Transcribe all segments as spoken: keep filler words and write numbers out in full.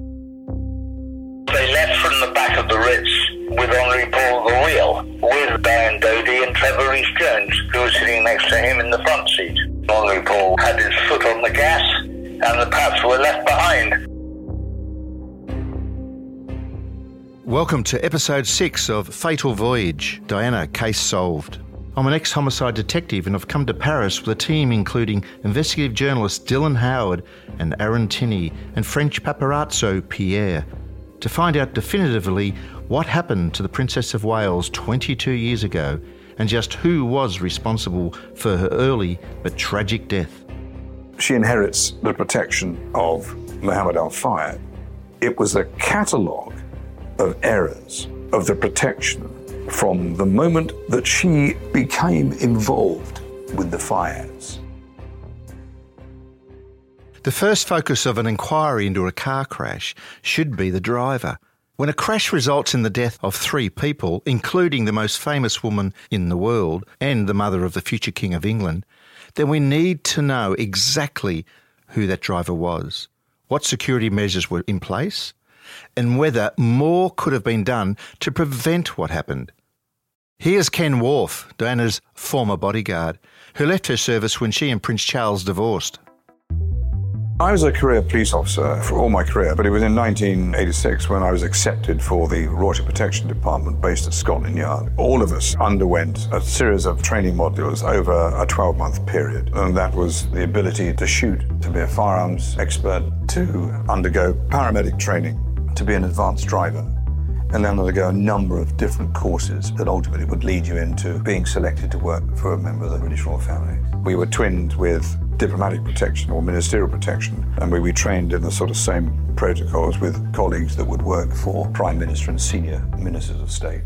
They left from the back of the Ritz with Henri Paul at the wheel, with Diane Doty and Trevor Rees-Jones, who was sitting next to him in the front seat. Henri Paul had his foot on the gas, and the Pats were left behind. Welcome to episode six of Fatal Voyage, Diana, Case Solved. I'm an ex-homicide detective and I've come to Paris with a team including investigative journalist Dylan Howard and Aaron Tinney and French paparazzo Pierre to find out definitively what happened to the Princess of Wales twenty-two years ago and just who was responsible for her early but tragic death. She inherits the protection of Mohammed Al Fayed. It was a catalogue of errors of the protection from the moment that she became involved with the Fayeds. The first focus of an inquiry into a car crash should be the driver. When a crash results in the death of three people, including the most famous woman in the world and the mother of the future King of England, then we need to know exactly who that driver was, what security measures were in place, and whether more could have been done to prevent what happened. Here's Ken Wharf, Diana's former bodyguard, who left her service when she and Prince Charles divorced. I was a career police officer for all my career, but it was in nineteen eighty-six when I was accepted for the Royal Protection Department based at Scotland Yard. All of us underwent a series of training modules over a twelve-month period, and that was the ability to shoot, to be a firearms expert, to undergo paramedic training, to be an advanced driver, and then undergo a number of different courses that ultimately would lead you into being selected to work for a member of the British Royal Family. We were twinned with diplomatic protection or ministerial protection, and we were trained in the sort of same protocols with colleagues that would work for Prime Minister and senior ministers of state.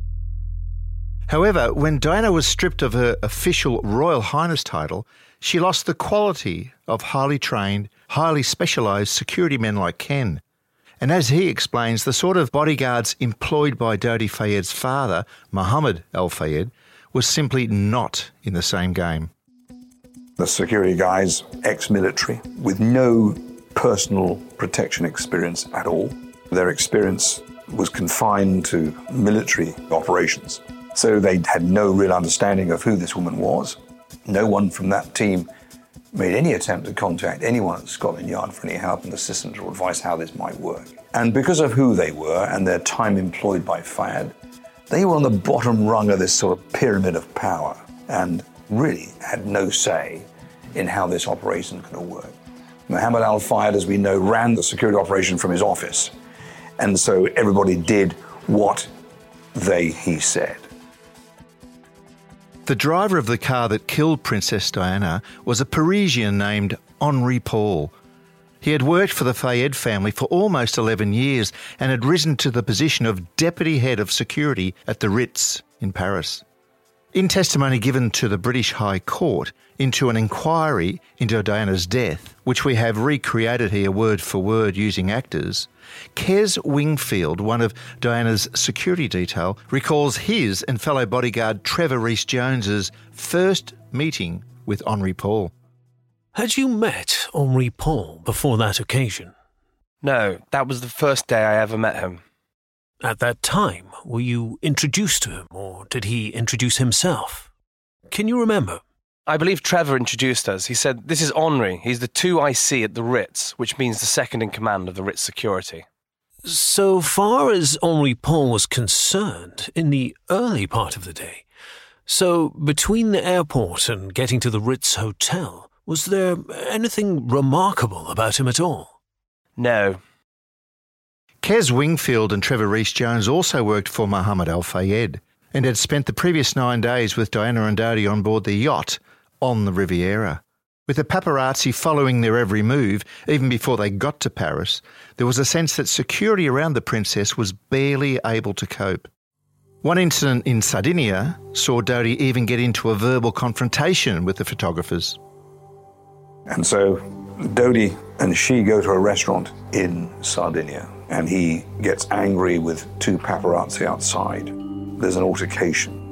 However, when Diana was stripped of her official Royal Highness title, she lost the quality of highly trained, highly specialised security men like Ken. And as he explains, the sort of bodyguards employed by Dodi Fayed's father, Mohammed Al Fayed, was simply not in the same game. The security guys, ex-military, with no personal protection experience at all. Their experience was confined to military operations. So they had no real understanding of who this woman was. No one from that team made any attempt to contact anyone at Scotland Yard for any help and assistance or advice how this might work. And because of who they were and their time employed by Fayed, they were on the bottom rung of this sort of pyramid of power and really had no say in how this operation could all work. Mohammed Al Fayed, as we know, ran the security operation from his office. And so everybody did what they, he said. The driver of the car that killed Princess Diana was a Parisian named Henri Paul. He had worked for the Fayed family for almost eleven years and had risen to the position of deputy head of security at the Ritz in Paris. In testimony given to the British High Court into an inquiry into Diana's death, which we have recreated here word for word using actors, Kes Wingfield, one of Diana's security detail, recalls his and fellow bodyguard Trevor Rees-Jones's first meeting with Henri Paul. Had you met Henri Paul before that occasion? No, that was the first day I ever met him. At that time, were you introduced to him, or did he introduce himself? Can you remember? I believe Trevor introduced us. He said, "This is Henri. He's the two I C at the Ritz," which means the second in command of the Ritz security. So far as Henri Paul was concerned, in the early part of the day, so between the airport and getting to the Ritz Hotel, was there anything remarkable about him at all? No. Kes Wingfield and Trevor Rees-Jones also worked for Mohammed Al Fayed and had spent the previous nine days with Diana and Dodi on board the yacht on the Riviera. With the paparazzi following their every move, even before they got to Paris, there was a sense that security around the princess was barely able to cope. One incident in Sardinia saw Dodi even get into a verbal confrontation with the photographers. And so Dodi and she go to a restaurant in Sardinia, and he gets angry with two paparazzi outside. There's an altercation.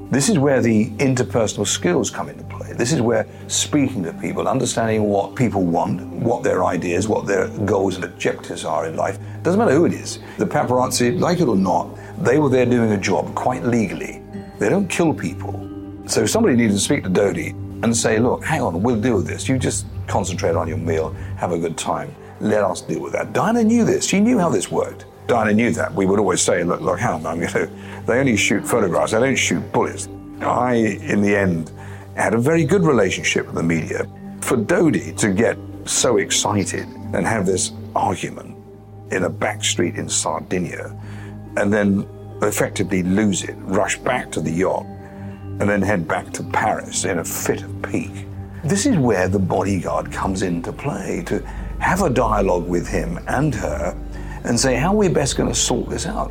This is where the interpersonal skills come into play. This is where speaking to people, understanding what people want, what their ideas, what their goals and objectives are in life. Doesn't matter who it is. The paparazzi, like it or not, they were there doing a job quite legally. They don't kill people. So if somebody needed to speak to Dodi and say, look, hang on, we'll deal with this. You just concentrate on your meal, have a good time. Let us deal with that. Diana knew this. She knew how this worked. Diana knew that. We would always say, look, look, hang on, I'm going to, they only shoot photographs, they don't shoot bullets. I, in the end, had a very good relationship with the media. For Dodi to get so excited and have this argument in a back street in Sardinia and then effectively lose it, rush back to the yacht and then head back to Paris in a fit of pique. This is where the bodyguard comes into play, to have a dialogue with him and her and say, how are we best going to sort this out?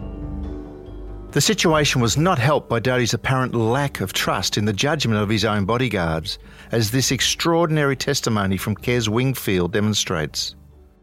The situation was not helped by Dodi's apparent lack of trust in the judgment of his own bodyguards, as this extraordinary testimony from Kes Wingfield demonstrates.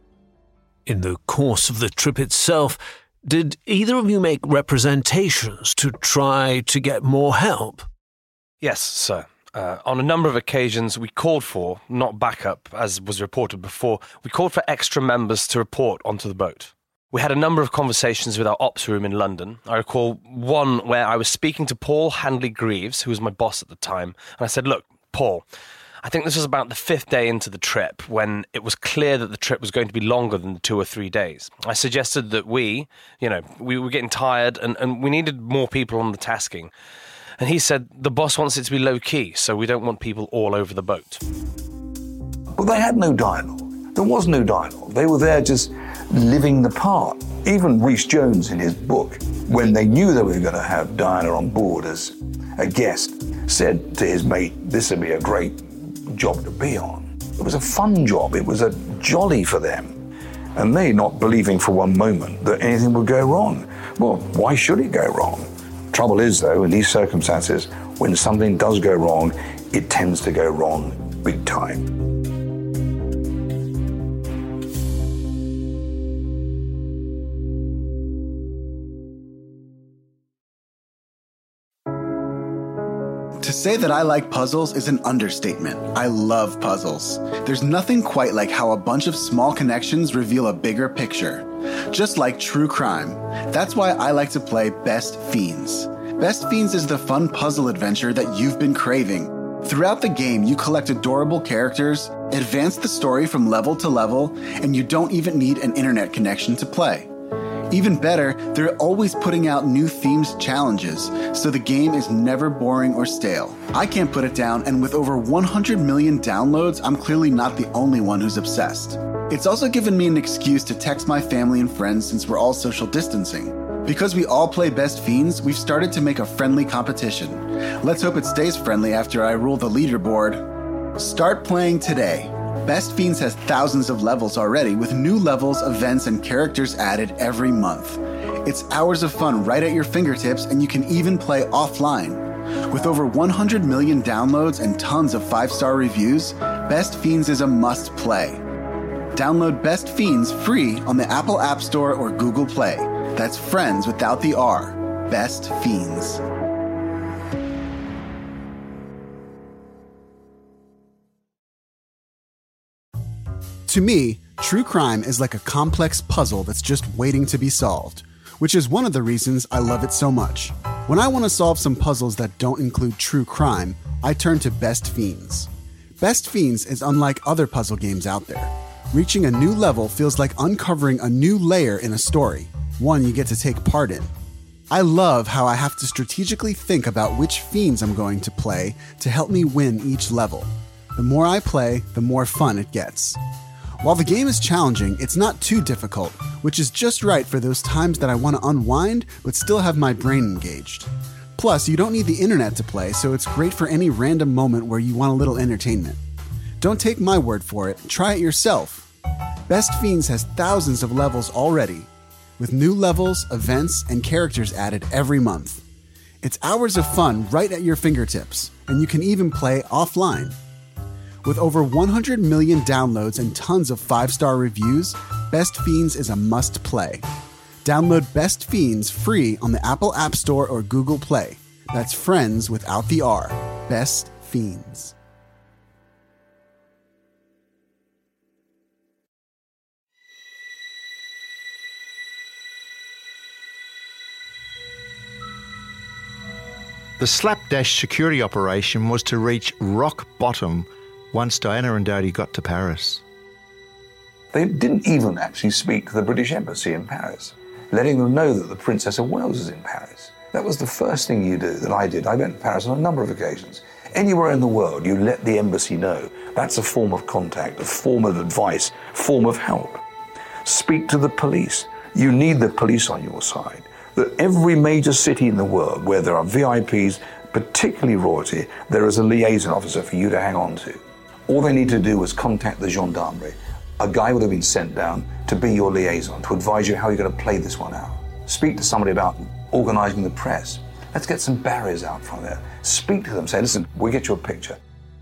In the course of the trip itself, did either of you make representations to try to get more help? Yes, sir. Uh, on a number of occasions, we called for, not backup, as was reported before, we called for extra members to report onto the boat. We had a number of conversations with our ops room in London. I recall one where I was speaking to Paul Handley-Greaves, who was my boss at the time, and I said, look, Paul, I think this was about the fifth day into the trip when it was clear that the trip was going to be longer than the two or three days. I suggested that we, you know, we were getting tired and, and we needed more people on the tasking. And he said, the boss wants it to be low-key, so we don't want people all over the boat. Well, they had no dialogue. There was no dialogue. They were there just living the part. Even Rhys Jones in his book, when they knew they were going to have Diana on board as a guest, said to his mate, this would be a great job to be on. It was a fun job. It was a jolly for them. And they not believing for one moment that anything would go wrong. Well, why should it go wrong? Trouble is, though, in these circumstances, when something does go wrong, it tends to go wrong big time. To say that I like puzzles is an understatement. I love puzzles. There's nothing quite like how a bunch of small connections reveal a bigger picture. Just like true crime. That's why I like to play Best Fiends. Best Fiends is the fun puzzle adventure that you've been craving. Throughout the game, you collect adorable characters, advance the story from level to level, and you don't even need an internet connection to play. Even better, they're always putting out new themed challenges, so the game is never boring or stale. I can't put it down, and with over one hundred million downloads, I'm clearly not the only one who's obsessed. It's also given me an excuse to text my family and friends since we're all social distancing. Because we all play Best Fiends, we've started to make a friendly competition. Let's hope it stays friendly after I rule the leaderboard. Start playing today. Best Fiends has thousands of levels already, with new levels, events, and characters added every month. It's hours of fun right at your fingertips, and you can even play offline. With over one hundred million downloads and tons of five-star reviews, Best Fiends is a must-play. Download Best Fiends free on the Apple App Store or Google Play. That's friends without the R. Best Fiends. To me, true crime is like a complex puzzle that's just waiting to be solved, which is one of the reasons I love it so much. When I want to solve some puzzles that don't include true crime, I turn to Best Fiends. Best Fiends is unlike other puzzle games out there. Reaching a new level feels like uncovering a new layer in a story, one you get to take part in. I love how I have to strategically think about which fiends I'm going to play to help me win each level. The more I play, the more fun it gets. While the game is challenging, it's not too difficult, which is just right for those times that I want to unwind but still have my brain engaged. Plus, you don't need the internet to play, so it's great for any random moment where you want a little entertainment. Don't take my word for it, try it yourself. Best Fiends has thousands of levels already, with new levels, events, and characters added every month. It's hours of fun right at your fingertips, and you can even play offline. With over one hundred million downloads and tons of five-star reviews, Best Fiends is a must-play. Download Best Fiends free on the Apple App Store or Google Play. That's friends without the R. Best Fiends. The slapdash security operation was to reach rock bottom once Diana and Dodi got to Paris. They didn't even actually speak to the British Embassy in Paris, letting them know that the Princess of Wales is in Paris. That was the first thing you do, that I did. I went to Paris on a number of occasions. Anywhere in the world, you let the embassy know. That's a form of contact, a form of advice, form of help. Speak to the police. You need the police on your side. That every major city in the world where there are V I Ps, particularly royalty, there is a liaison officer for you to hang on to. All they need to do is contact the gendarmerie. A guy would have been sent down to be your liaison, to advise you how you're going to play this one out. Speak to somebody about organising the press. Let's get some barriers out from there. Speak to them, say, listen, we'll get you a picture.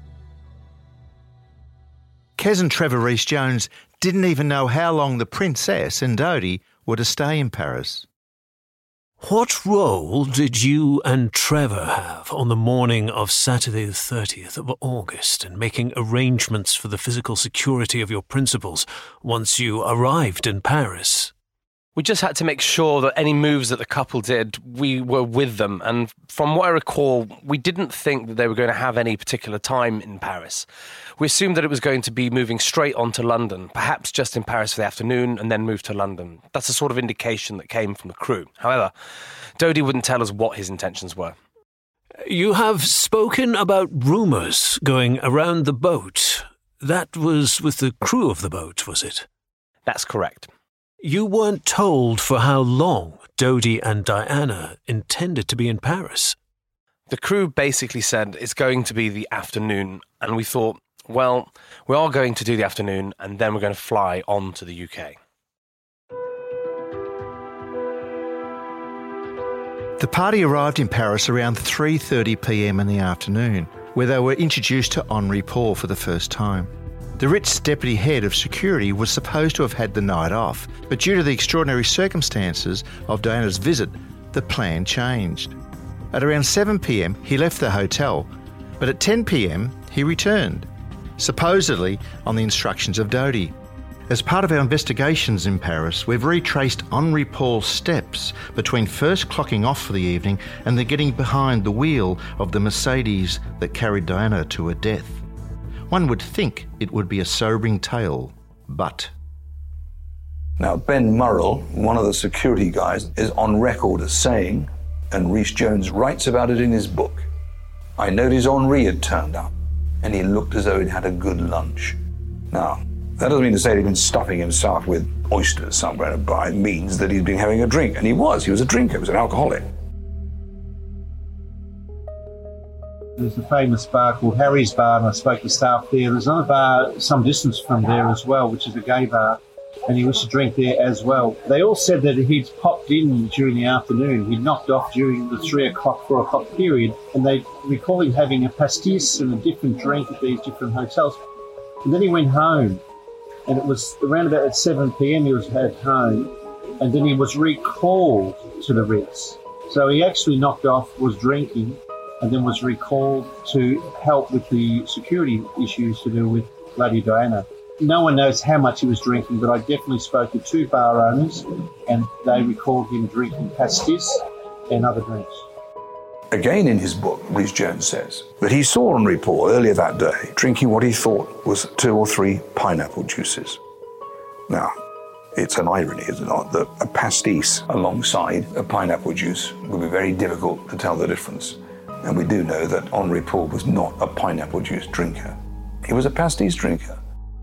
Kez and Trevor Rhys-Jones didn't even know how long the Princess and Dodi were to stay in Paris. What role did you and Trevor have on the morning of Saturday the thirtieth of August in making arrangements for the physical security of your principals once you arrived in Paris? We just had to make sure that any moves that the couple did, we were with them. And from what I recall, we didn't think that they were going to have any particular time in Paris. We assumed that it was going to be moving straight on to London, perhaps just in Paris for the afternoon and then move to London. That's the sort of indication that came from the crew. However, Dodi wouldn't tell us what his intentions were. You have spoken about rumours going around the boat. That was with the crew of the boat, was it? That's correct. You weren't told for how long Dodi and Diana intended to be in Paris. The crew basically said it's going to be the afternoon, and we thought, well, we are going to do the afternoon, and then we're going to fly on to the U K. The party arrived in Paris around three thirty p m in the afternoon, where they were introduced to Henri Paul for the first time. The Ritz deputy head of security was supposed to have had the night off, but due to the extraordinary circumstances of Diana's visit, the plan changed. At around seven p m, he left the hotel, but at ten p m, he returned, supposedly on the instructions of Dodi. As part of our investigations in Paris, we've retraced Henri Paul's steps between first clocking off for the evening and then getting behind the wheel of the Mercedes that carried Diana to her death. One would think it would be a sobering tale, but... Now, Ben Murrell, one of the security guys, is on record as saying, and Rhys-Jones writes about it in his book, I noticed Henri had turned up, and he looked as though he'd had a good lunch. Now, that doesn't mean to say he'd been stuffing himself with oysters somewhere in a bar. It means that he'd been having a drink, and he was. He was a drinker. He was an alcoholic. There's a famous bar called Harry's Bar, and I spoke to staff there. There's another bar some distance from there as well, which is a gay bar, and he used to drink there as well. They all said that he'd popped in during the afternoon. He'd knocked off during the three o'clock, four o'clock period, and they recall him having a pastis and a different drink at these different hotels. And then he went home, and it was around about at seven p m he was at home, and then he was recalled to the Ritz. So he actually knocked off, was drinking, and then was recalled to help with the security issues to do with Lady Diana. No one knows how much he was drinking, but I definitely spoke to two bar owners, and they recalled him drinking pastis and other drinks. Again in his book, Rhys-Jones says that he saw Henri Paul earlier that day drinking what he thought was two or three pineapple juices. Now, it's an irony, is it not, that a pastis alongside a pineapple juice would be very difficult to tell the difference. And we do know that Henri Paul was not a pineapple juice drinker. He was a pastis drinker.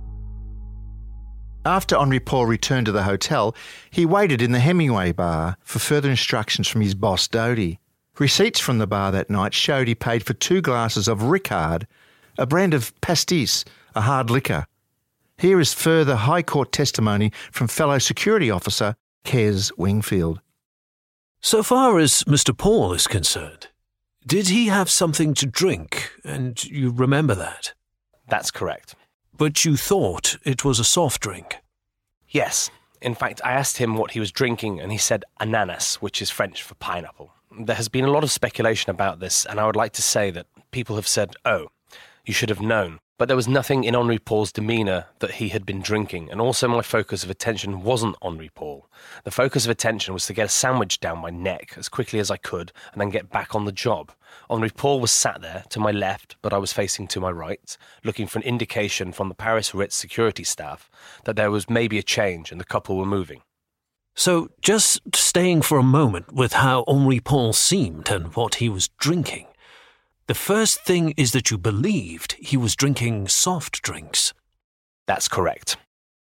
After Henri Paul returned to the hotel, he waited in the Hemingway bar for further instructions from his boss, Dodi. Receipts from the bar that night showed he paid for two glasses of Ricard, a brand of pastis, a hard liquor. Here is further High Court testimony from fellow security officer Kez Wingfield. So far as Mister Paul is concerned, did he have something to drink, and you remember that? That's correct. But you thought it was a soft drink? Yes. In fact, I asked him what he was drinking, and he said ananas, which is French for pineapple. there has been a lot of speculation about this, and I would like to say that people have said, oh, you should have known. But there was nothing in Henri Paul's demeanour that he had been drinking, and also my focus of attention wasn't Henri Paul. The focus of attention was to get a sandwich down my neck as quickly as I could and then get back on the job. Henri Paul was sat there to my left, but I was facing to my right, looking for an indication from the Paris Ritz security staff that there was maybe a change and the couple were moving. So, just staying for a moment with how Henri Paul seemed and what he was drinking. The first thing is that you believed he was drinking soft drinks. That's correct.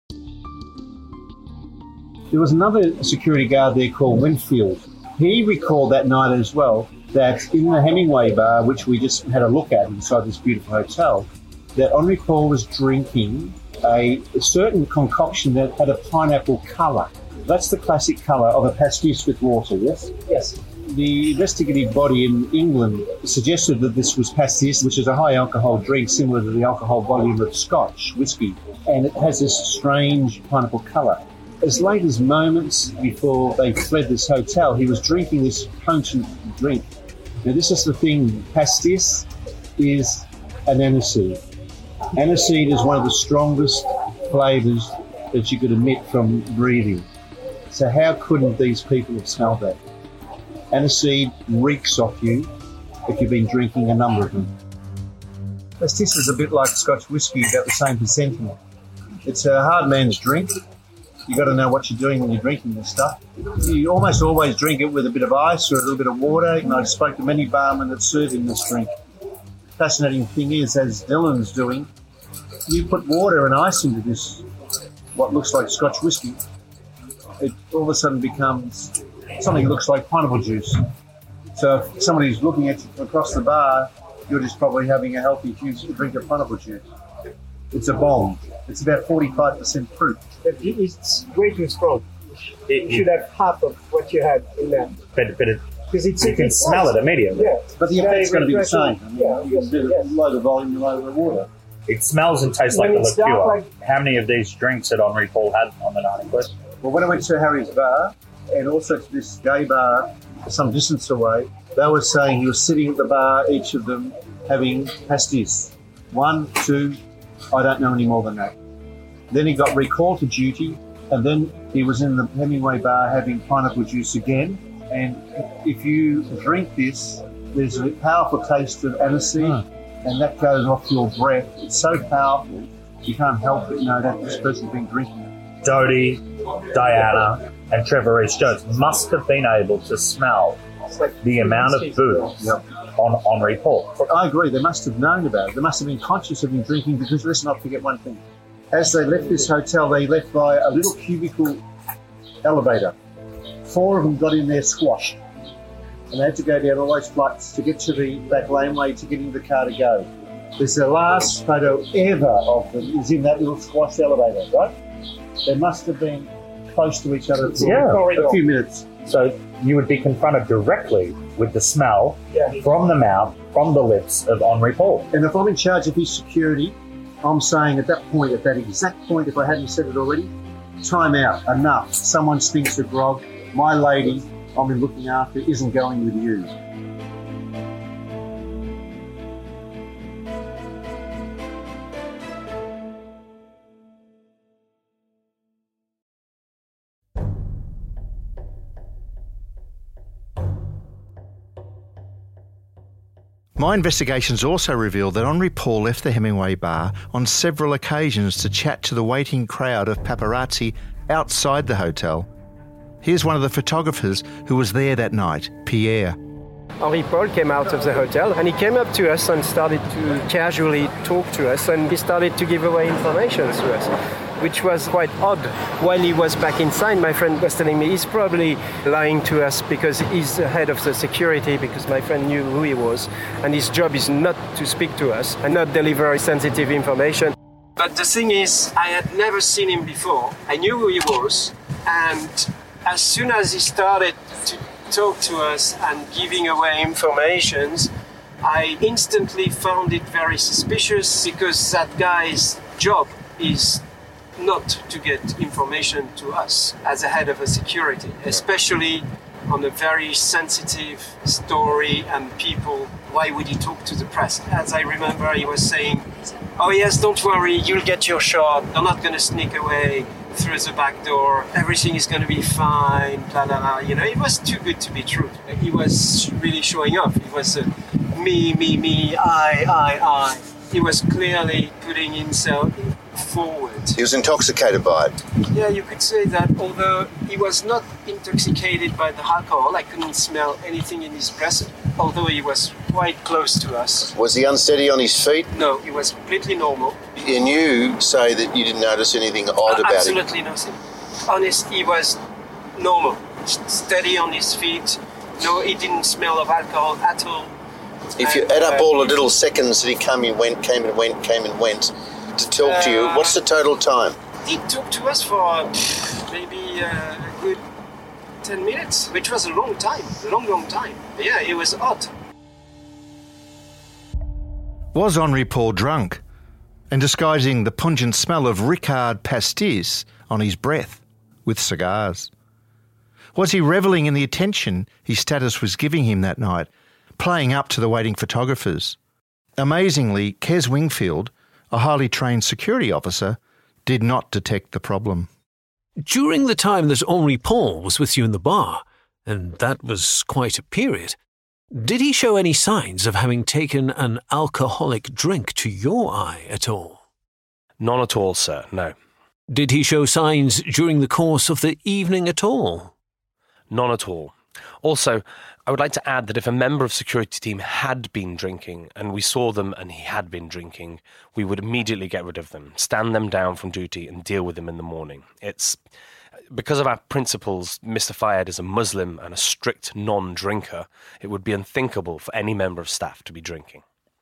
There was another security guard there called Winfield. He recalled that night as well that in the Hemingway bar, which we just had a look at inside this beautiful hotel, that Henri Paul was drinking a, a certain concoction that had a pineapple colour. That's the classic colour of a pastis with water, yes? Yes. The investigative body in England suggested that this was pastis, which is a high alcohol drink similar to the alcohol volume of Scotch whisky, and it has this strange pineapple colour. As late as moments before they fled this hotel, he was drinking this potent drink. Now, this is the thing, pastis is an aniseed. Aniseed is one of the strongest flavours that you could emit from breathing. So how couldn't these people have smelled that? Aniseed reeks off you if you've been drinking a number of them. Pastis is a bit like Scotch whisky, about the same percentage. It's a hard man's drink. You've got to know what you're doing when you're drinking this stuff. You almost always drink it with a bit of ice or a little bit of water, and I spoke to many barmen that serve in this drink. Fascinating thing is, as Dylan's doing, you put water and ice into this, what looks like Scotch whisky, it all of a sudden becomes something that looks like pineapple juice. So if somebody's looking at you from across the bar, you're just probably having a healthy juice, drink of pineapple juice. It's a bomb. It's about forty-five percent proof. It's way too strong. You should have half of what you had in there. But, but it, because it's, you can it's smell nice. it immediately. Yeah. But the effect's going to be the same. I mean, Yeah, you can do yes. a load of volume, you load of water. It smells and tastes When like the it's dark, liqueur. like- How many of these drinks had Henri Paul had on the night in question? Well, when I went to Harry's bar and also to this gay bar some distance away, they were saying he was sitting at the bar, each of them having pastis. One, two, I don't know any more than that. Then he got recalled to duty, and then he was in the Hemingway bar having pineapple juice again. And if you drink this, there's a powerful taste of aniseed, mm. and that goes off your breath. It's so powerful, you can't help but know that this person's been drinking it. Dodie, Diana, and Trevor Rees-Jones must have been able to smell the amount of booze Yep. on Henri Paul. I agree, they must have known about it. They must have been conscious of him drinking, because let's not forget one thing. As they left this hotel, they left by a little cubicle elevator. Four of them got in there squashed, and they had to go down all those flights to get to the back laneway to get into the car to go. There's the last photo ever of them is in that little squashed elevator, right? They must have been close to each other for Yeah. a few minutes. So you would be confronted directly with the smell Yeah. from the mouth, from the lips of Henri Paul. And if I'm in charge of his security, I'm saying at that point, at that exact point, if I hadn't said it already, time out, enough. Someone stinks of grog. My lady I've been looking after isn't going with you. My investigations also revealed that Henri Paul left the Hemingway bar on several occasions to chat to the waiting crowd of paparazzi outside the hotel. Here's one of the photographers who was there that night, Pierre. Henri Paul came out of the hotel and he came up to us and started to casually talk to us, and he started to give away information to us, which was quite odd. While he was back inside, my friend was telling me he's probably lying to us because he's the head of the security, because my friend knew who he was, and his job is not to speak to us and not deliver sensitive information. But the thing is, I had never seen him before. I knew who he was, and as soon as he started to talk to us and giving away information, I instantly found it very suspicious, because that guy's job is not to get information to us as a head of a security, especially on a very sensitive story and people. Why would he talk to the press? As I remember, he was saying, oh yes, don't worry, you'll get your shot. They're not going to sneak away through the back door. Everything is going to be fine, blah, blah, blah. You know, it was too good to be true. He was really showing off. It was uh, me, me, me, I, I, I. He was clearly putting himself forward. He was intoxicated by it. Yeah, you could say that, although he was not intoxicated by the alcohol. I couldn't smell anything in his breath, although he was quite close to us. Was he unsteady on his feet? No, he was completely normal. And you say that you didn't notice anything odd uh, about absolutely him? Absolutely nothing. Honest, he was normal, steady on his feet. No, he didn't smell of alcohol at all. If you and, add up uh, all the little seconds that he came and went, came and went, came and went to talk uh, to you, what's the total time? He talked to us for maybe uh, a good ten minutes, which was a long time, a long, long time. Yeah, it was odd. Was Henri Paul drunk and disguising the pungent smell of Ricard pastis on his breath with cigars? Was he revelling in the attention his status was giving him that night, playing up to the waiting photographers? Amazingly, Kes Wingfield, a highly trained security officer, did not detect the problem. During the time that Henri Paul was with you in the bar, and that was quite a period, did he show any signs of having taken an alcoholic drink to your eye at all? None at all, sir, no. Did he show signs during the course of the evening at all? None at all. Also, I would like to add that if a member of security team had been drinking and we saw them and he had been drinking, we would immediately get rid of them, stand them down from duty and deal with them in the morning. It's because of our principles. Mister Fayed is a Muslim and a strict non-drinker. It would be unthinkable for any member of staff to be drinking.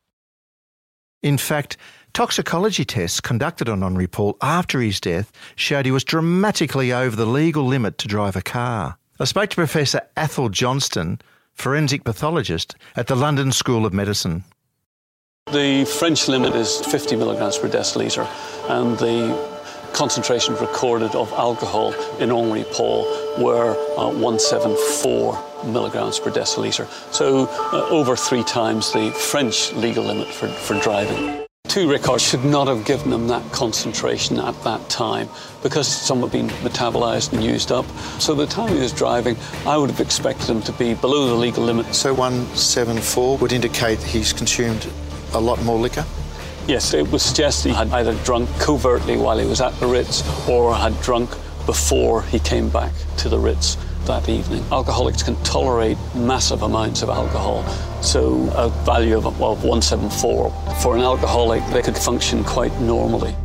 In fact, toxicology tests conducted on Henri Paul after his death showed he was dramatically over the legal limit to drive a car. I spoke to Professor Athol Johnston, forensic pathologist at the London School of Medicine. The French limit is fifty milligrams per decilitre, and the concentration recorded of alcohol in Henri Paul were uh, one hundred seventy-four milligrams per decilitre, so uh, over three times the French legal limit for, for driving. Two Ricards should not have given him that concentration at that time because some had been metabolised and used up. So the time he was driving, I would have expected him to be below the legal limit. So one seventy-four would indicate he's consumed a lot more liquor? Yes, it would suggest he had either drunk covertly while he was at the Ritz or had drunk before he came back to the Ritz that evening. Alcoholics can tolerate massive amounts of alcohol, so a value of, well, one seventy-four. For an alcoholic, they could function quite normally.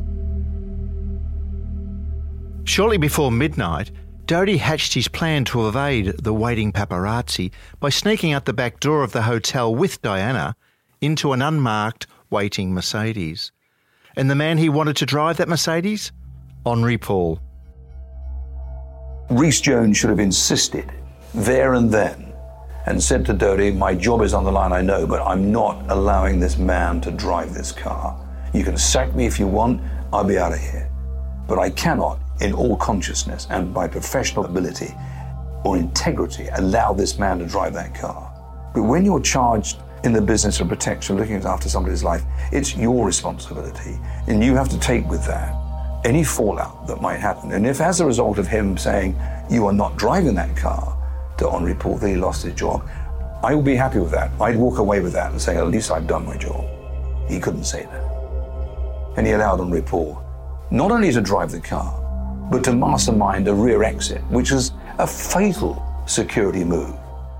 Shortly before midnight, Doty hatched his plan to evade the waiting paparazzi by sneaking out the back door of the hotel with Diana into an unmarked waiting Mercedes. And the man he wanted to drive that Mercedes? Henri Paul. Rhys Jones should have insisted there and then and said to Doty, my job is on the line, I know, but I'm not allowing this man to drive this car. You can sack me if you want, I'll be out of here. But I cannot, in all consciousness and by professional ability or integrity, allow this man to drive that car. But when you're charged in the business of protection, looking after somebody's life, it's your responsibility, and you have to take with that any fallout that might happen. And if as a result of him saying, you are not driving that car to Henri Paul, that he lost his job, I would be happy with that. I'd walk away with that and say, at least I've done my job. He couldn't say that. And he allowed Henri Paul not only to drive the car, but to mastermind a rear exit, which is a fatal security move.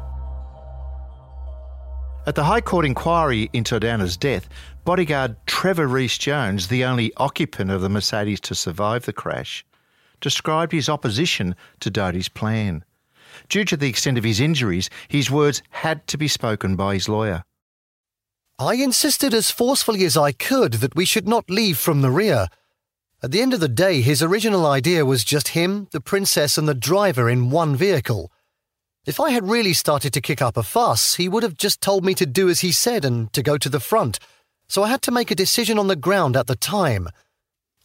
At the High Court inquiry into Diana's death, bodyguard Trevor Rhys Jones, the only occupant of the Mercedes to survive the crash, described his opposition to Doty's plan. Due to the extent of his injuries, his words had to be spoken by his lawyer. I insisted as forcefully as I could that we should not leave from the rear. At the end of the day, his original idea was just him, the princess and the driver in one vehicle. If I had really started to kick up a fuss, he would have just told me to do as he said and to go to the front, so I had to make a decision on the ground at the time.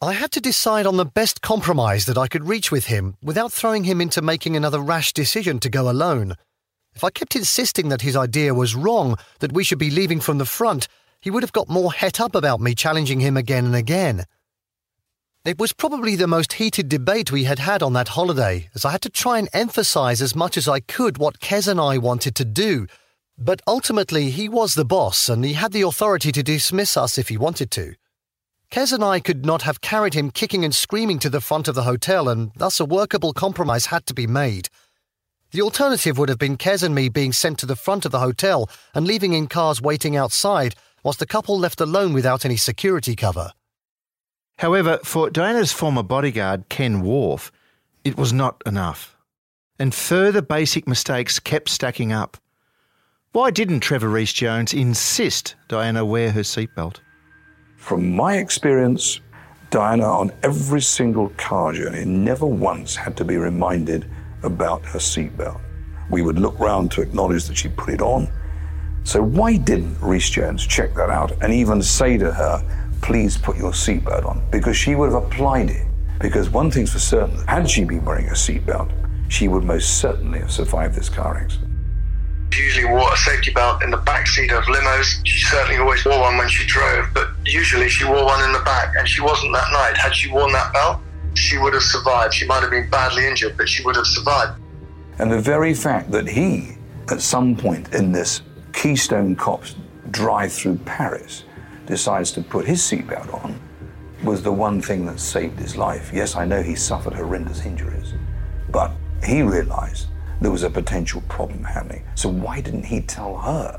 I had to decide on the best compromise that I could reach with him without throwing him into making another rash decision to go alone. If I kept insisting that his idea was wrong, that we should be leaving from the front, he would have got more het up about me challenging him again and again. It was probably the most heated debate we had had on that holiday, as I had to try and emphasise as much as I could what Kez and I wanted to do. But ultimately, he was the boss, and he had the authority to dismiss us if he wanted to. Kez and I could not have carried him kicking and screaming to the front of the hotel, and thus a workable compromise had to be made. The alternative would have been Kez and me being sent to the front of the hotel and leaving in cars waiting outside, whilst the couple left alone without any security cover. However, for Diana's former bodyguard, Ken Wharf, it was not enough. And further basic mistakes kept stacking up. Why didn't Trevor Rees-Jones insist Diana wear her seatbelt? From my experience, Diana on every single car journey never once had to be reminded about her seatbelt. We would look round to acknowledge that she put it on. So why didn't Rees-Jones check that out and even say to her, please put your seatbelt on? Because she would have applied it. Because one thing's for certain, had she been wearing a seatbelt, she would most certainly have survived this car accident. She usually wore a safety belt in the back seat of limos. She certainly always wore one when she drove, but usually she wore one in the back, and she wasn't that night. Had she worn that belt, she would have survived. She might have been badly injured, but she would have survived. And the very fact that he, at some point in this Keystone Cops drive through Paris, decides to put his seatbelt on, was the one thing that saved his life. Yes, I know he suffered horrendous injuries, but he realised there was a potential problem happening. So why didn't he tell her?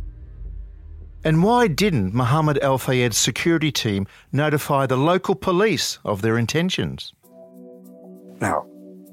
And why didn't Mohammed Al Fayed's security team notify the local police of their intentions? Now,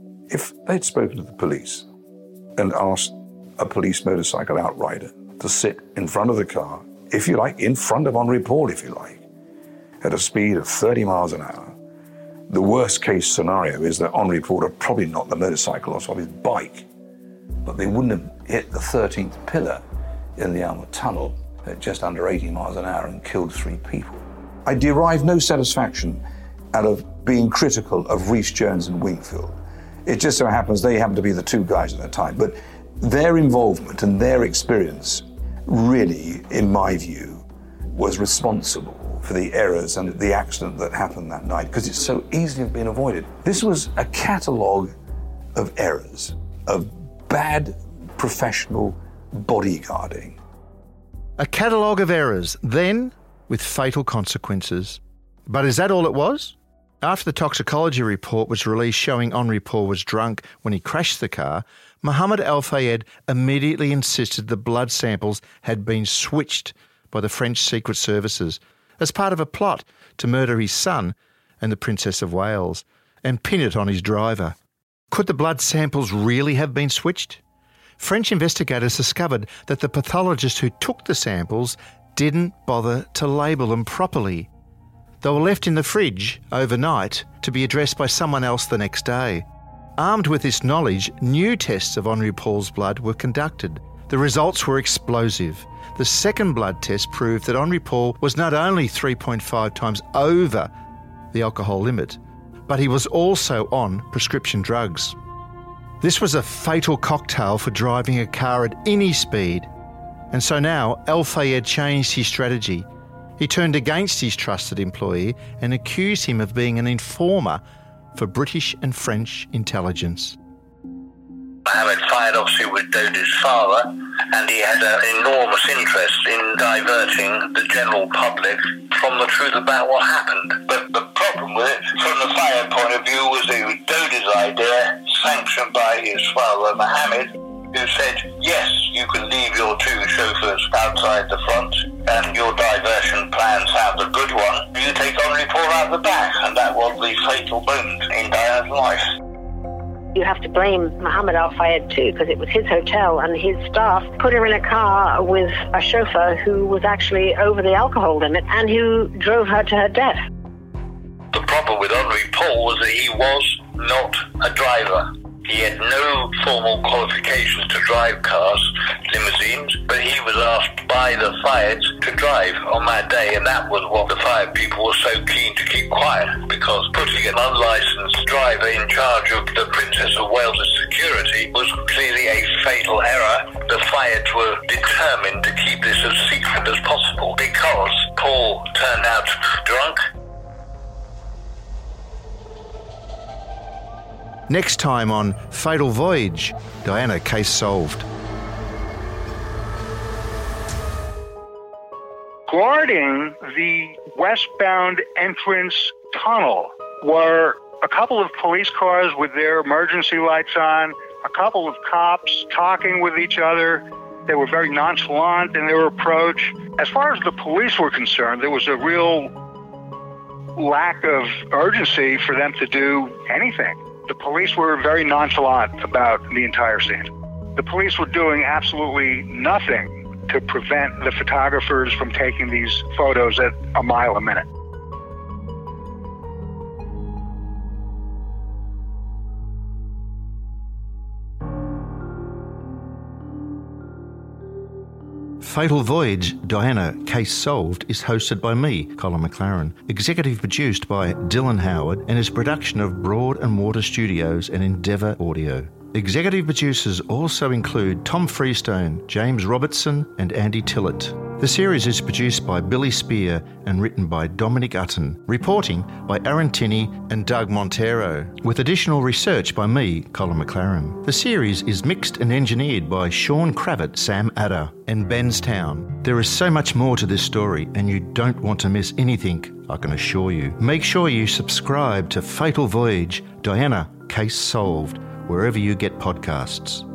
if they'd spoken to the police and asked a police motorcycle outrider to sit in front of the car, if you like, in front of Henri Paul, if you like, at a speed of thirty miles an hour, the worst case scenario is that Henri Paul had probably knocked the motorcycle off his bike, but they wouldn't have hit the thirteenth pillar in the Alma Tunnel at just under eighty miles an hour and killed three people. I derive no satisfaction out of being critical of Rees-Jones and Wingfield. It just so happens they happen to be the two guys at the time, but their involvement and their experience really, in my view, was responsible for the errors and the accident that happened that night, because it's so easily have been avoided. This was a catalogue of errors, of bad professional bodyguarding. A catalogue of errors, then with fatal consequences. But is that all it was? After the toxicology report was released showing Henri Paul was drunk when he crashed the car, Mohammed Al Fayed immediately insisted the blood samples had been switched by the French Secret Services as part of a plot to murder his son and the Princess of Wales and pin it on his driver. Could the blood samples really have been switched? French investigators discovered that the pathologist who took the samples didn't bother to label them properly. They were left in the fridge overnight to be addressed by someone else the next day. Armed with this knowledge, new tests of Henri Paul's blood were conducted. The results were explosive. The second blood test proved that Henri Paul was not only three point five times over the alcohol limit, but he was also on prescription drugs. This was a fatal cocktail for driving a car at any speed. And so now Al Fayed changed his strategy. He turned against his trusted employee and accused him of being an informer for British and French intelligence. Mohammed Fayed obviously was Dodi's father, and he had an enormous interest in diverting the general public from the truth about what happened. But the problem with it, from the Fayed point of view, was that it was Dodi's idea, sanctioned by his father Mohammed, who said, yes, you can leave your two chauffeurs outside the front, and your diversion plan sounds a good one. You take Henri Paul out the back, and that was the fatal moment in Diana's life. You have to blame Mohammed Al Fayed too, because it was his hotel and his staff put her in a car with a chauffeur who was actually over the alcohol limit and who drove her to her death. The problem with Henri Paul was that he was not a driver. He had no formal qualifications to drive cars, limousines, but he was asked by the Fayeds to drive on that day, and that was what the Fayed people were so keen to keep quiet, because putting an unlicensed driver in charge of the Princess of Wales' security was clearly a fatal error. The Fayeds were determined to keep this as secret as possible because Paul turned out drunk. Next time on Fatal Voyage, Diana, case solved. Guarding the westbound entrance tunnel were a couple of police cars with their emergency lights on, a couple of cops talking with each other. They were very nonchalant in their approach. As far as the police were concerned, there was a real lack of urgency for them to do anything. The police were very nonchalant about the entire scene. The police were doing absolutely nothing to prevent the photographers from taking these photos at a mile a minute. Fatal Voyage, Diana, Case Solved is hosted by me, Colin McLaren, executive produced by Dylan Howard, and is production of Broad and Water Studios and Endeavour Audio. Executive producers also include Tom Freestone, James Robertson and Andy Tillett. The series is produced by Billy Spear and written by Dominic Utton, reporting by Aaron Tinney and Doug Montero, with additional research by me, Colin McLaren. The series is mixed and engineered by Sean Kravitz, Sam Adder and Benstown. There is so much more to this story and you don't want to miss anything, I can assure you. Make sure you subscribe to Fatal Voyage, Diana, Case Solved, wherever you get podcasts.